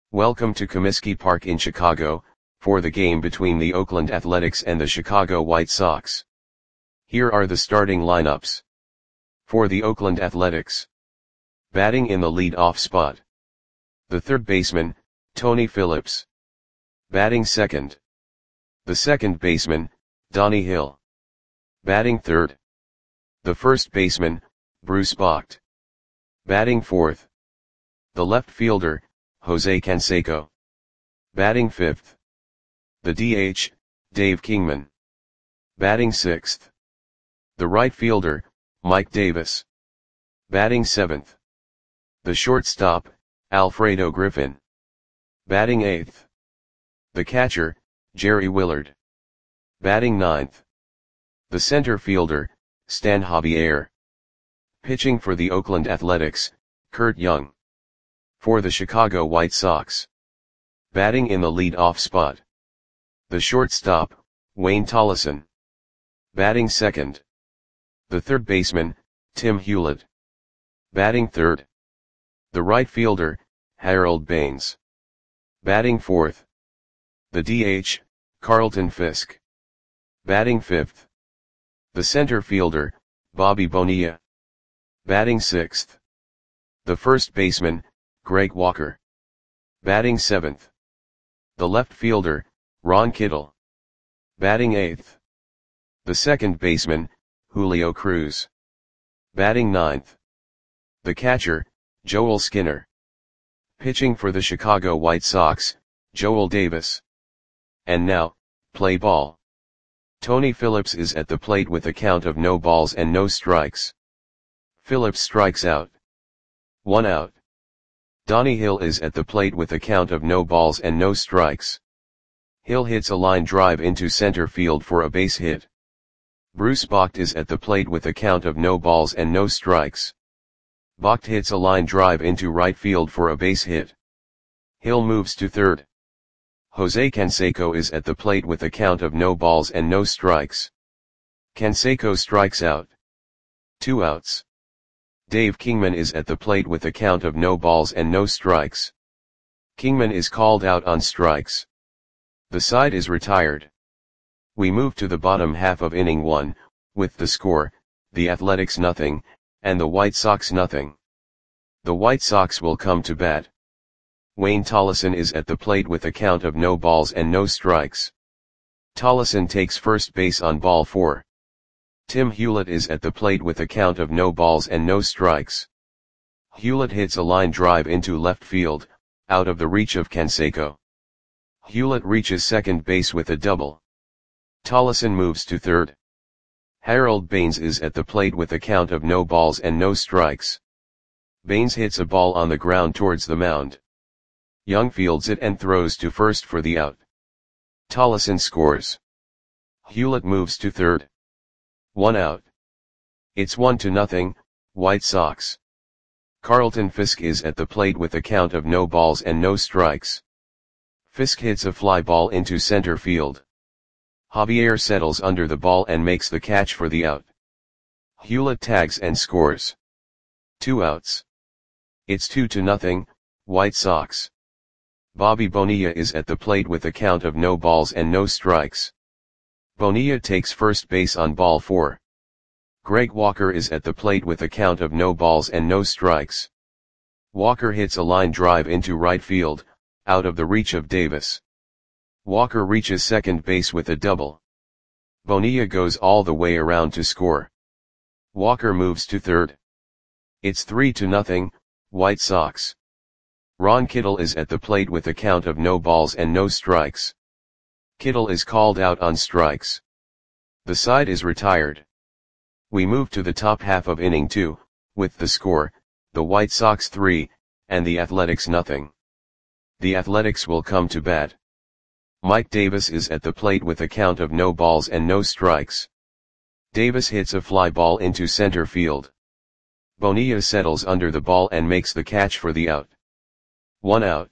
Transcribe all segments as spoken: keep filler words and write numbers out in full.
Welcome to Comiskey Park in Chicago, for the game between the Oakland Athletics and the Chicago White Sox. Here are the starting lineups. For the Oakland Athletics. Batting in the lead-off spot. The third baseman, Tony Phillips. Batting second. The second baseman, Donnie Hill. Batting third. The first baseman, Bruce Bocht. Batting fourth. The left fielder, Jose Canseco. Batting fifth. The D H, Dave Kingman. Batting sixth. The right fielder, Mike Davis. Batting seventh. The shortstop, Alfredo Griffin. Batting eighth. The catcher, Jerry Willard. Batting ninth. The center fielder, Stan Javier. Pitching for the Oakland Athletics, Curt Young. For the Chicago White Sox. Batting in the lead-off spot. The shortstop, Wayne Tolleson. Batting second. The third baseman, Tim Hewlett. Batting third. The right fielder, Harold Baines. Batting fourth. The D H, Carlton Fisk. Batting fifth. The center fielder, Bobby Bonilla. Batting sixth. The first baseman, Greg Walker. Batting seventh. The left fielder, Ron Kittle. Batting eighth. The second baseman, Julio Cruz. Batting ninth. The catcher, Joel Skinner. Pitching for the Chicago White Sox, Joel Davis. And now, play ball. Tony Phillips is at the plate with a count of no balls and no strikes. Phillips strikes out. One out. Donnie Hill is at the plate with a count of no balls and no strikes. Hill hits a line drive into center field for a base hit. Bruce Bocht is at the plate with a count of no balls and no strikes. Bocht hits a line drive into right field for a base hit. Hill moves to third. Jose Canseco is at the plate with a count of no balls and no strikes. Canseco strikes out. Two outs. Dave Kingman is at the plate with a count of no balls and no strikes. Kingman is called out on strikes. The side is retired. We move to the bottom half of inning one, with the score, the Athletics nothing, and the White Sox nothing. The White Sox will come to bat. Wayne Tolleson is at the plate with a count of no balls and no strikes. Tolleson takes first base on ball four. Tim Hewlett is at the plate with a count of no balls and no strikes. Hewlett hits a line drive into left field, out of the reach of Canseco. Hewlett reaches second base with a double. Tolleson moves to third. Harold Baines is at the plate with a count of no balls and no strikes. Baines hits a ball on the ground towards the mound. Young fields it and throws to first for the out. Tolleson scores. Hewlett moves to third. One out. It's one to nothing, White Sox. Carlton Fisk is at the plate with a count of no balls and no strikes. Fisk hits a fly ball into center field. Javier settles under the ball and makes the catch for the out. Hewlett tags and scores. Two outs. It's two to nothing, White Sox. Bobby Bonilla is at the plate with a count of no balls and no strikes. Bonilla takes first base on ball four. Greg Walker is at the plate with a count of no balls and no strikes. Walker hits a line drive into right field, out of the reach of Davis. Walker reaches second base with a double. Bonilla goes all the way around to score. Walker moves to third. It's three to nothing, White Sox. Ron Kittle is at the plate with a count of no balls and no strikes. Kittle is called out on strikes. The side is retired. We move to the top half of inning two, with the score, the White Sox three, and the Athletics nothing. The Athletics will come to bat. Mike Davis is at the plate with a count of no balls and no strikes. Davis hits a fly ball into center field. Bonilla settles under the ball and makes the catch for the out. One out.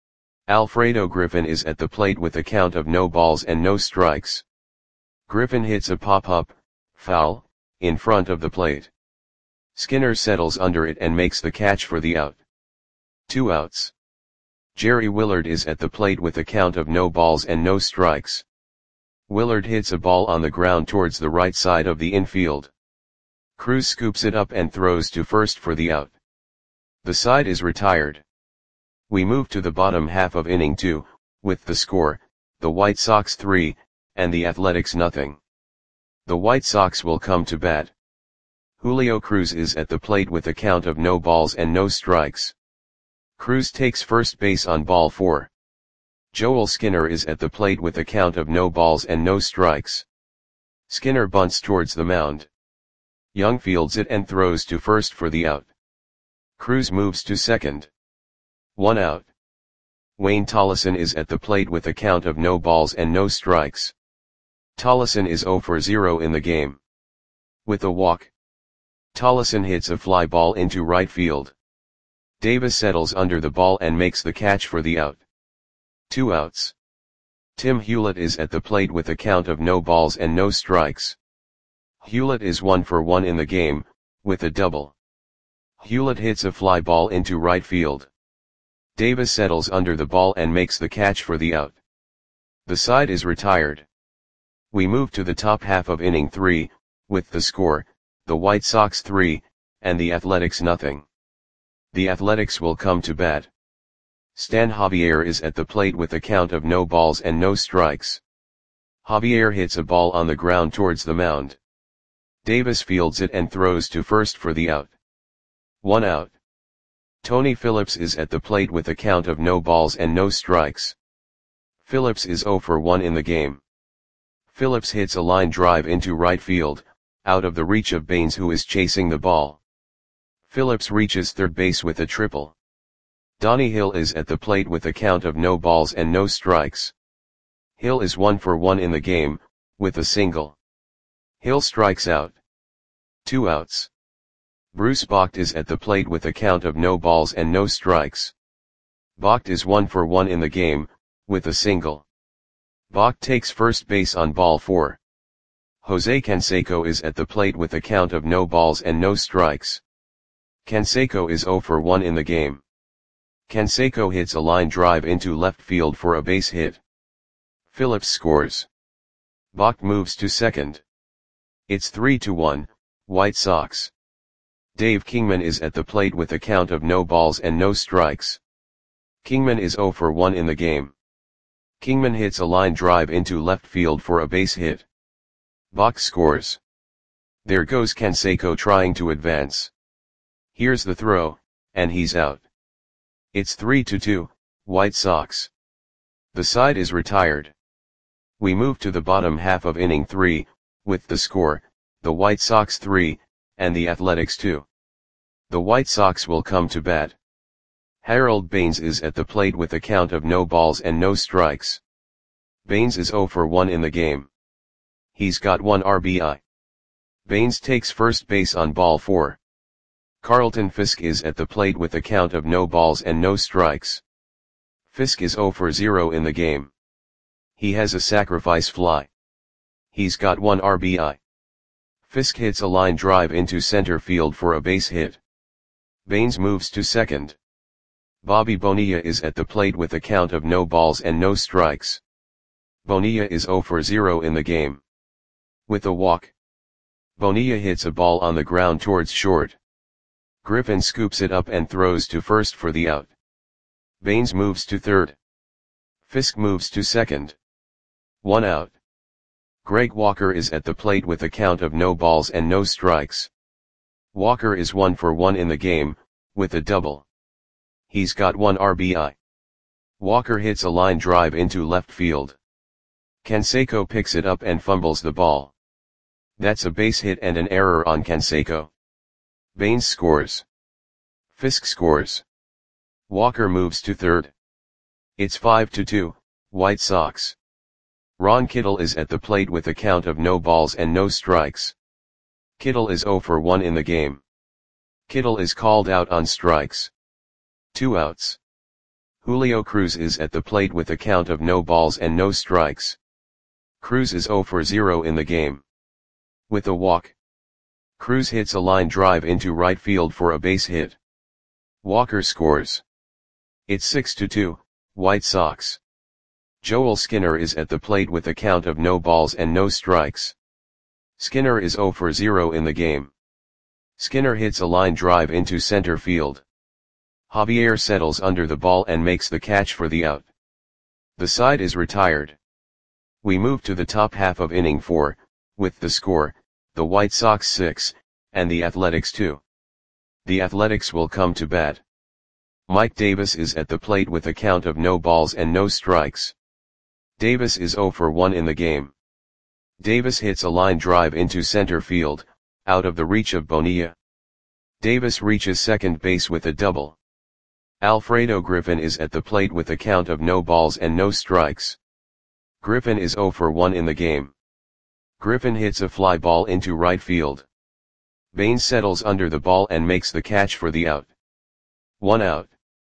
Alfredo Griffin is at the plate with a count of no balls and no strikes. Griffin hits a pop-up, foul, in front of the plate. Skinner settles under it and makes the catch for the out. Two outs. Jerry Willard is at the plate with a count of no balls and no strikes. Willard hits a ball on the ground towards the right side of the infield. Cruz scoops it up and throws to first for the out. The side is retired. We move to the bottom half of inning two, with the score, the White Sox three, and the Athletics nothing. The White Sox will come to bat. Julio Cruz is at the plate with a count of no balls and no strikes. Cruz takes first base on ball four. Joel Skinner is at the plate with a count of no balls and no strikes. Skinner bunts towards the mound. Young fields it and throws to first for the out. Cruz moves to second. One out. Wayne Tollison is at the plate with a count of no balls and no strikes. Tollison is zero for zero in the game. With a walk, Tollison hits a fly ball into right field. Davis settles under the ball and makes the catch for the out. Two outs. Tim Hewlett is at the plate with a count of no balls and no strikes. Hewlett is one for one in the game, with a double. Hewlett hits a fly ball into right field. Davis settles under the ball and makes the catch for the out. The side is retired. We move to the top half of inning three, with the score, the White Sox three, and the Athletics nothing. The Athletics will come to bat. Stan Javier is at the plate with a count of no balls and no strikes. Javier hits a ball on the ground towards the mound. Davis fields it and throws to first for the out. One out. Tony Phillips is at the plate with a count of no balls and no strikes. Phillips is zero for one in the game. Phillips hits a line drive into right field, out of the reach of Baines, who is chasing the ball. Phillips reaches third base with a triple. Donnie Hill is at the plate with a count of no balls and no strikes. Hill is one for one in the game, with a single. Hill strikes out. Two outs. Bruce Bocht is at the plate with a count of no balls and no strikes. Bocht is one for one in the game, with a single. Bocht takes first base on ball four. Jose Canseco is at the plate with a count of no balls and no strikes. Canseco is zero for one in the game. Canseco hits a line drive into left field for a base hit. Phillips scores. Bocht moves to second. It's three to one, White Sox. Dave Kingman is at the plate with a count of no balls and no strikes. Kingman is zero for one in the game. Kingman hits a line drive into left field for a base hit. Bocht scores. There goes Canseco trying to advance. Here's the throw, and he's out. It's three to two, White Sox. The side is retired. We move to the bottom half of inning three, with the score, the White Sox three, and the Athletics two. The White Sox will come to bat. Harold Baines is at the plate with a count of no balls and no strikes. Baines is zero for one in the game. He's got one R B I. Baines takes first base on ball four. Carlton Fisk is at the plate with a count of no balls and no strikes. Fisk is zero for zero in the game. He has a sacrifice fly. He's got one R B I. Fisk hits a line drive into center field for a base hit. Baines moves to second. Bobby Bonilla is at the plate with a count of no balls and no strikes. Bonilla is zero for zero in the game. With a walk, Bonilla hits a ball on the ground towards short. Griffin scoops it up and throws to first for the out. Baines moves to third. Fisk moves to second. One out. Greg Walker is at the plate with a count of no balls and no strikes. Walker is one for one in the game, with a double. He's got one R B I. Walker hits a line drive into left field. Canseco picks it up and fumbles the ball. That's a base hit and an error on Canseco. Baines scores. Fisk scores. Walker moves to third. It's five to two, White Sox. Ron Kittle is at the plate with a count of no balls and no strikes. Kittle is zero for one in the game. Kittle is called out on strikes. Two outs. Julio Cruz is at the plate with a count of no balls and no strikes. Cruz is zero for zero in the game. With a walk, Cruz hits a line drive into right field for a base hit. Walker scores. It's six to two, White Sox. Joel Skinner is at the plate with a count of no balls and no strikes. Skinner is zero for zero in the game. Skinner hits a line drive into center field. Javier settles under the ball and makes the catch for the out. The side is retired. We move to the top half of inning four, with the score, the White Sox six, and the Athletics two. The Athletics will come to bat. Mike Davis is at the plate with a count of no balls and no strikes. Davis is zero for one in the game. Davis hits a line drive into center field, out of the reach of Bonilla. Davis reaches second base with a double. Alfredo Griffin is at the plate with a count of no balls and no strikes. Griffin is zero for one in the game. Griffin hits a fly ball into right field. Baines settles under the ball and makes the catch for the out. One out.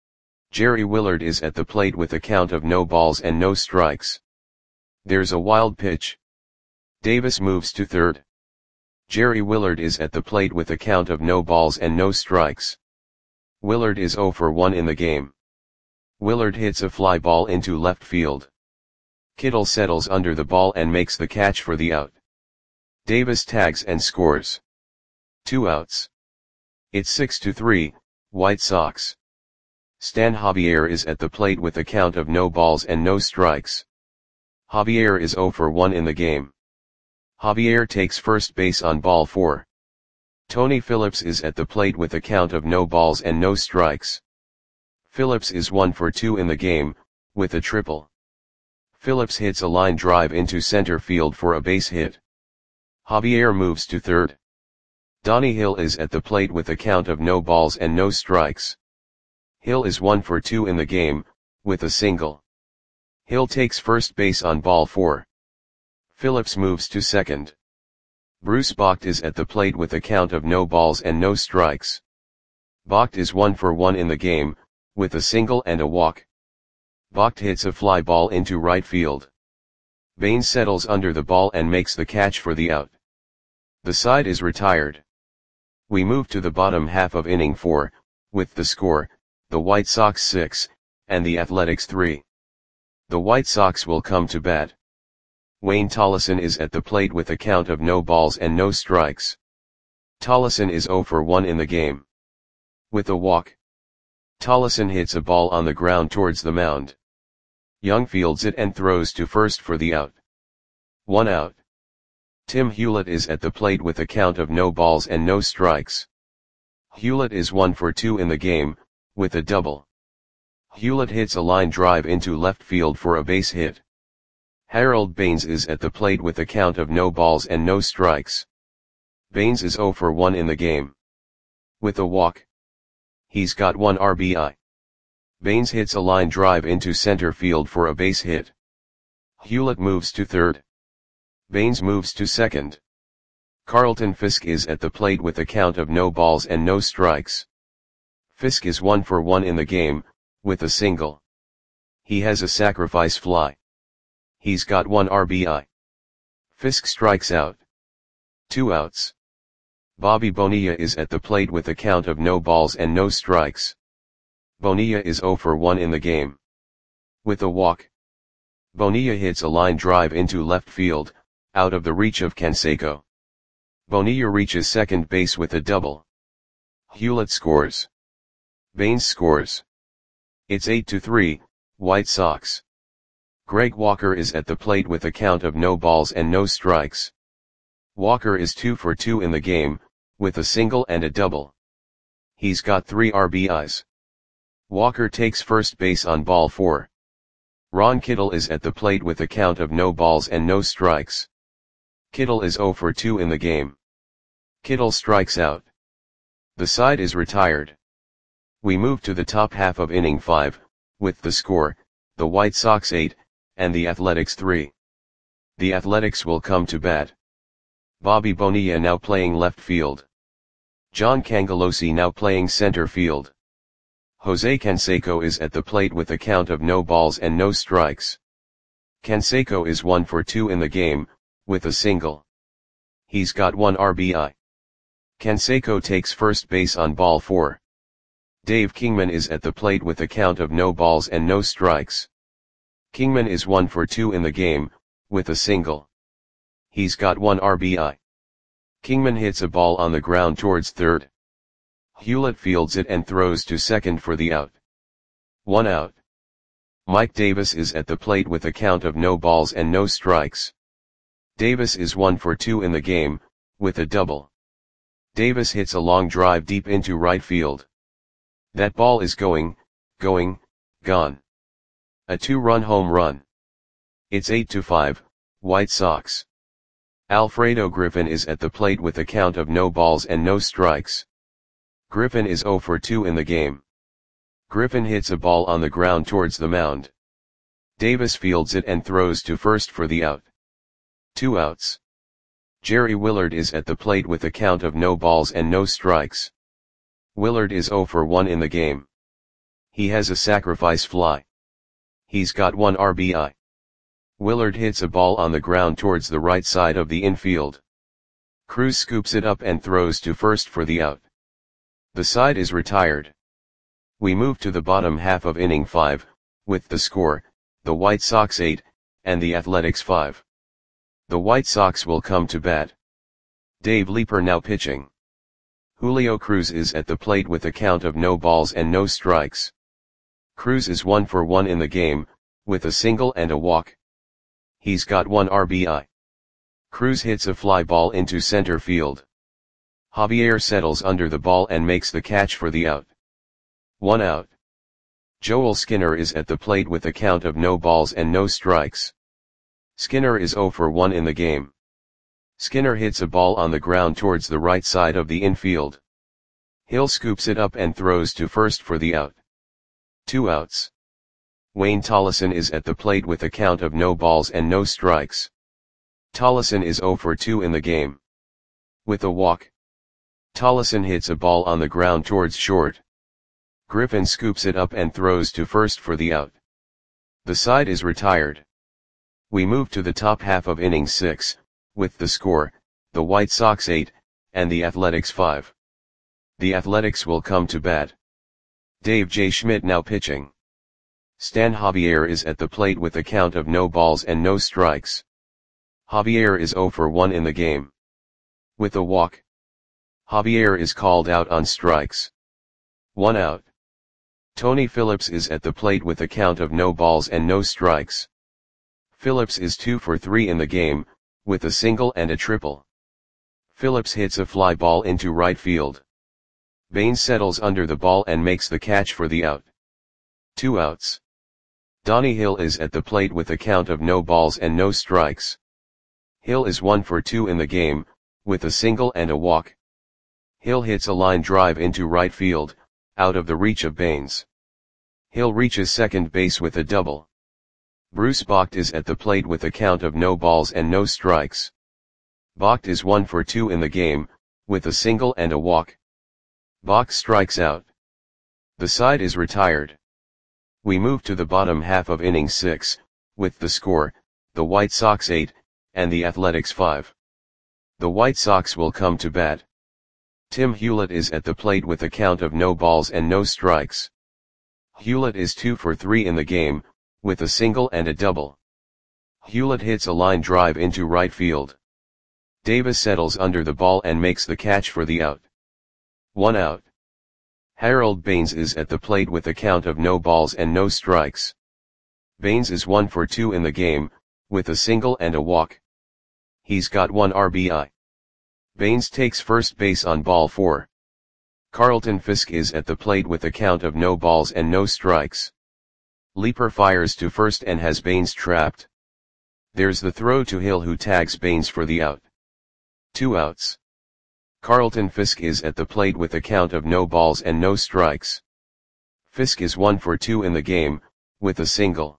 Jerry Willard is at the plate with a count of no balls and no strikes. There's a wild pitch. Davis moves to third. Jerry Willard is at the plate with a count of no balls and no strikes. Willard is zero for one in the game. Willard hits a fly ball into left field. Kittle settles under the ball and makes the catch for the out. Davis tags and scores. Two outs. It's six to three, White Sox. Stan Javier is at the plate with a count of no balls and no strikes. Javier is zero for one in the game. Javier takes first base on ball four. Tony Phillips is at the plate with a count of no balls and no strikes. Phillips is one for two in the game, with a triple. Phillips hits a line drive into center field for a base hit. Javier moves to third. Donnie Hill is at the plate with a count of no balls and no strikes. Hill is one for two in the game, with a single. Hill takes first base on ball four. Phillips moves to second. Bruce Bocht is at the plate with a count of no balls and no strikes. Bocht is one for one in the game, with a single and a walk. Bocht hits a fly ball into right field. Baines settles under the ball and makes the catch for the out. The side is retired. We move to the bottom half of inning four, with the score, the White Sox six, and the Athletics three. The White Sox will come to bat. Wayne Tollison is at the plate with a count of no balls and no strikes. Tollison is zero for one in the game. With a walk. Tollison hits a ball on the ground towards the mound. Young fields it and throws to first for the out. One out. Tim Hewlett is at the plate with a count of no balls and no strikes. Hewlett is one for two in the game, with a double. Hewlett hits a line drive into left field for a base hit. Harold Baines is at the plate with a count of no balls and no strikes. Baines is zero for one in the game. With a walk. He's got one R B I. Baines hits a line drive into center field for a base hit. Hewlett moves to third. Baines moves to second. Carlton Fisk is at the plate with a count of no balls and no strikes. Fisk is one for one in the game, with a single. He has a sacrifice fly. He's got one R B I. Fisk strikes out. Two outs. Bobby Bonilla is at the plate with a count of no balls and no strikes. Bonilla is zero for one in the game. With a walk. Bonilla hits a line drive into left field, out of the reach of Canseco. Bonilla reaches second base with a double. Hewlett scores. Baines scores. It's eight to three, White Sox. Greg Walker is at the plate with a count of no balls and no strikes. Walker is two for two in the game, with a single and a double. He's got three R B Is. Walker takes first base on ball four. Ron Kittle is at the plate with a count of no balls and no strikes. Kittle is zero for two in the game. Kittle strikes out. The side is retired. We move to the top half of inning five, with the score, the White Sox eight, and the Athletics three. The Athletics will come to bat. Bobby Bonilla now playing left field. John Cangelosi now playing center field. Jose Canseco is at the plate with a count of no balls and no strikes. Canseco is one for two in the game, with a single. He's got one R B I. Canseco takes first base on ball four. Dave Kingman is at the plate with a count of no balls and no strikes. Kingman is one for two in the game, with a single. He's got one R B I. Kingman hits a ball on the ground towards third. Hewlett fields it and throws to second for the out. One out. Mike Davis is at the plate with a count of no balls and no strikes. Davis is one for two in the game, with a double. Davis hits a long drive deep into right field. That ball is going, going, gone. A two-run home run. It's eight to five, White Sox. Alfredo Griffin is at the plate with a count of no balls and no strikes. Griffin is zero for two in the game. Griffin hits a ball on the ground towards the mound. Davis fields it and throws to first for the out. Two outs. Jerry Willard is at the plate with a count of no balls and no strikes. Willard is zero for one in the game. He has a sacrifice fly. He's got one R B I. Willard hits a ball on the ground towards the right side of the infield. Cruz scoops it up and throws to first for the out. The side is retired. We move to the bottom half of inning five, with the score, the White Sox eight, and the Athletics five. The White Sox will come to bat. Dave Leeper now pitching. Julio Cruz is at the plate with a count of no balls and no strikes. Cruz is one for one in the game, with a single and a walk. He's got one R B I. Cruz hits a fly ball into center field. Javier settles under the ball and makes the catch for the out. One out. Joel Skinner is at the plate with a count of no balls and no strikes. Skinner is zero for one in the game. Skinner hits a ball on the ground towards the right side of the infield. Hill scoops it up and throws to first for the out. Two outs. Wayne Tollison is at the plate with a count of no balls and no strikes. Tollison is zero for two in the game. With a walk. Tollison hits a ball on the ground towards short. Griffin scoops it up and throws to first for the out. The side is retired. We move to the top half of inning six, with the score, the White Sox eight, and the Athletics five. The Athletics will come to bat. Dave J. Schmidt now pitching. Stan Javier is at the plate with a count of no balls and no strikes. Javier is zero for one in the game. With a walk. Javier is called out on strikes. One out. Tony Phillips is at the plate with a count of no balls and no strikes. Phillips is two for three in the game, with a single and a triple. Phillips hits a fly ball into right field. Baines settles under the ball and makes the catch for the out. Two outs. Donnie Hill is at the plate with a count of no balls and no strikes. Hill is one for two in the game, with a single and a walk. Hill hits a line drive into right field, out of the reach of Baines. Hill reaches second base with a double. Bruce Bocht is at the plate with a count of no balls and no strikes. Bocht is one for two in the game, with a single and a walk. Bocht strikes out. The side is retired. We move to the bottom half of inning six, with the score, the White Sox eight, and the Athletics five. The White Sox will come to bat. Tim Hewlett is at the plate with a count of no balls and no strikes. Hewlett is two for three in the game, with a single and a double. Hewlett hits a line drive into right field. Davis settles under the ball and makes the catch for the out. One out. Harold Baines is at the plate with a count of no balls and no strikes. Baines is one for two in the game, with a single and a walk. He's got one R B I. Baines takes first base on ball four. Carlton Fisk is at the plate with a count of no balls and no strikes. Leeper fires to first and has Baines trapped. There's the throw to Hill, who tags Baines for the out. Two outs. Carlton Fisk is at the plate with a count of no balls and no strikes. Fisk is one for two in the game, with a single.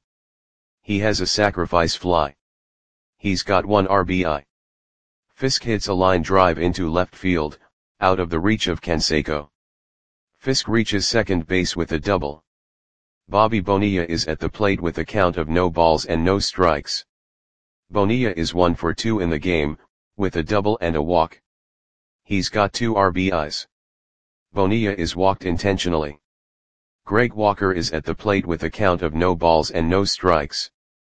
He has a sacrifice fly. He's got one R B I. Fisk hits a line drive into left field, out of the reach of Canseco. Fisk reaches second base with a double. Bobby Bonilla is at the plate with a count of no balls and no strikes. Bonilla is one for two in the game, with a double and a walk. He's got two R B Is. Bonilla is walked intentionally. Greg Walker is at the plate with a count of no balls and no strikes.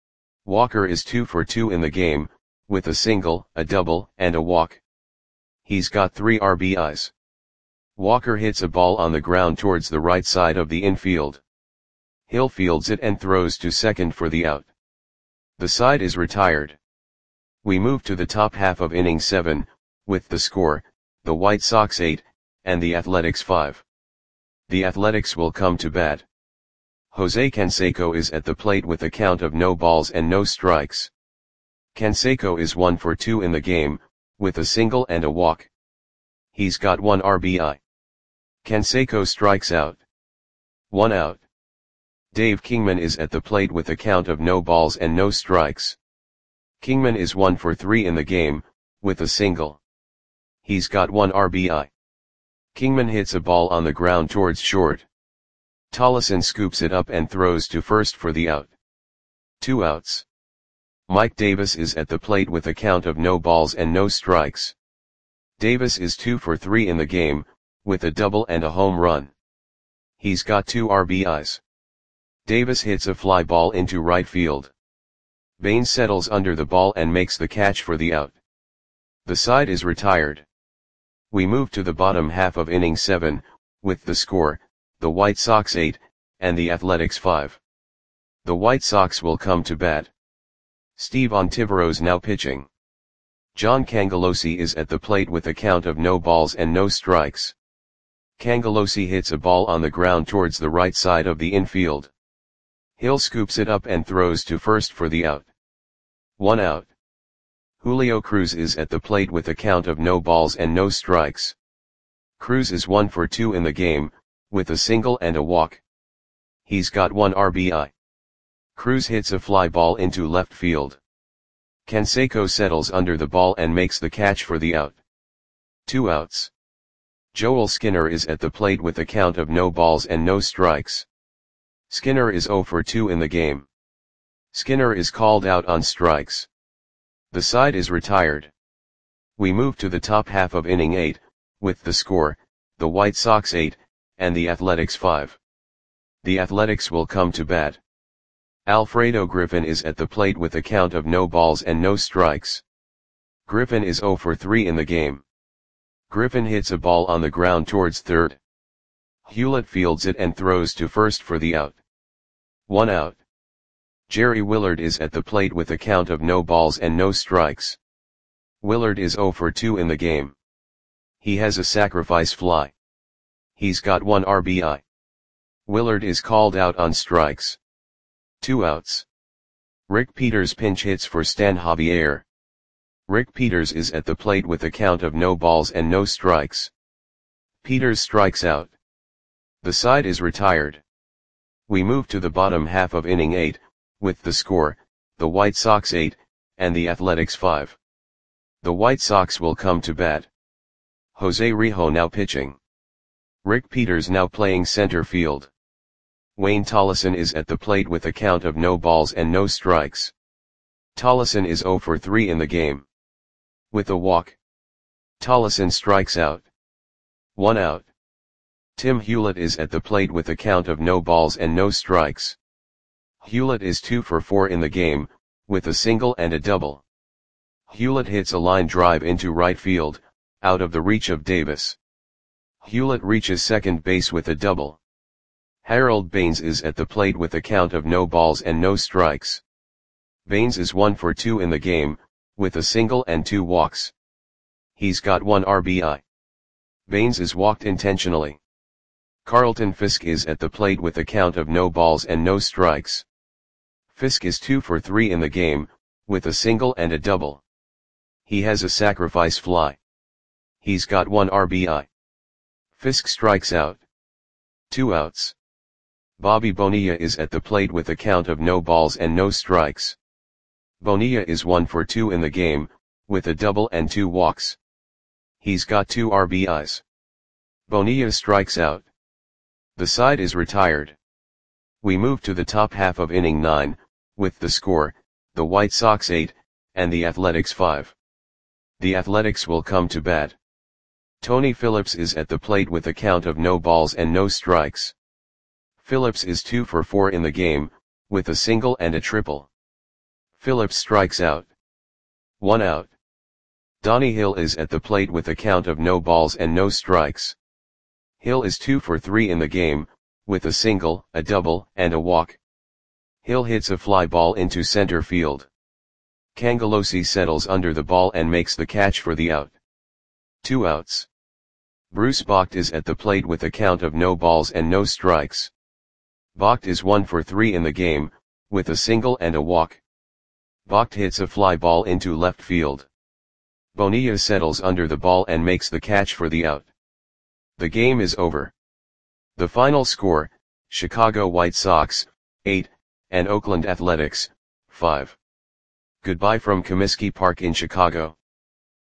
Walker is two for two in the game, with a single, a double, and a walk. He's got three R B Is. Walker hits a ball on the ground towards the right side of the infield. Hill fields it and throws to second for the out. The side is retired. We move to the top half of inning seven, with the score, the White Sox eight, and the Athletics five. The Athletics will come to bat. Jose Canseco is at the plate with a count of no balls and no strikes. Canseco is one for two in the game, with a single and a walk. He's got one R B I. Canseco strikes out. One out. Dave Kingman is at the plate with a count of no balls and no strikes. Kingman is one for three in the game, with a single. He's got one R B I. Kingman hits a ball on the ground towards short. Tollison scoops it up and throws to first for the out. Two outs. Mike Davis is at the plate with a count of no balls and no strikes. Davis is two for three in the game, with a double and a home run. He's got two R B Is. Davis hits a fly ball into right field. Baines settles under the ball and makes the catch for the out. The side is retired. We move to the bottom half of inning seven, with the score, the White Sox eight, and the Athletics five. The White Sox will come to bat. Steve Ontiveros now pitching. John Cangelosi is at the plate with a count of no balls and no strikes. Cangelosi hits a ball on the ground towards the right side of the infield. Hill scoops it up and throws to first for the out. One out. Julio Cruz is at the plate with a count of no balls and no strikes. Cruz is one for two in the game, with a single and a walk. He's got one R B I. Cruz hits a fly ball into left field. Canseco settles under the ball and makes the catch for the out. Two outs. Joel Skinner is at the plate with a count of no balls and no strikes. Skinner is zero for two in the game. Skinner is called out on strikes. The side is retired. We move to the top half of inning eight, with the score, the White Sox eight, and the Athletics five. The Athletics will come to bat. Alfredo Griffin is at the plate with a count of no balls and no strikes. Griffin is zero for three in the game. Griffin hits a ball on the ground towards third. Hewlett fields it and throws to first for the out. One out. Jerry Willard is at the plate with a count of no balls and no strikes. Willard is zero for two in the game. He has a sacrifice fly. He's got one R B I. Willard is called out on strikes. Two outs. Rick Peters pinch hits for Stan Javier. Rick Peters is at the plate with a count of no balls and no strikes. Peters strikes out. The side is retired. We move to the bottom half of inning eight, with the score, the White Sox eight, and the Athletics five. The White Sox will come to bat. Jose Rijo now pitching. Rick Peters now playing center field. Wayne Tollison is at the plate with a count of no balls and no strikes. Tollison is zero for three in the game. With a walk. Tollison strikes out. One out. Tim Hewlett is at the plate with a count of no balls and no strikes. Hewlett is two for four in the game, with a single and a double. Hewlett hits a line drive into right field, out of the reach of Davis. Hewlett reaches second base with a double. Harold Baines is at the plate with a count of no balls and no strikes. Baines is one for two in the game, with a single and two walks. He's got one R B I. Baines is walked intentionally. Carlton Fisk is at the plate with a count of no balls and no strikes. Fisk is two for three in the game, with a single and a double. He has a sacrifice fly. He's got one R B I. Fisk strikes out. Two outs. Bobby Bonilla is at the plate with a count of no balls and no strikes. Bonilla is one for two in the game, with a double and two walks. He's got two R B Is. Bonilla strikes out. The side is retired. We move to the top half of inning nine, with the score, the White Sox eight, and the Athletics five. The Athletics will come to bat. Tony Phillips is at the plate with a count of no balls and no strikes. Phillips is two for four in the game, with a single and a triple. Phillips strikes out. One out. Donnie Hill is at the plate with a count of no balls and no strikes. Hill is two for three in the game, with a single, a double, and a walk. Hill hits a fly ball into center field. Cangelosi settles under the ball and makes the catch for the out. Two outs. Bruce Bocht is at the plate with a count of no balls and no strikes. Bocht is one for three in the game, with a single and a walk. Bocht hits a fly ball into left field. Bonilla settles under the ball and makes the catch for the out. The game is over. The final score, Chicago White Sox, eight, and Oakland Athletics, five. Goodbye from Comiskey Park in Chicago.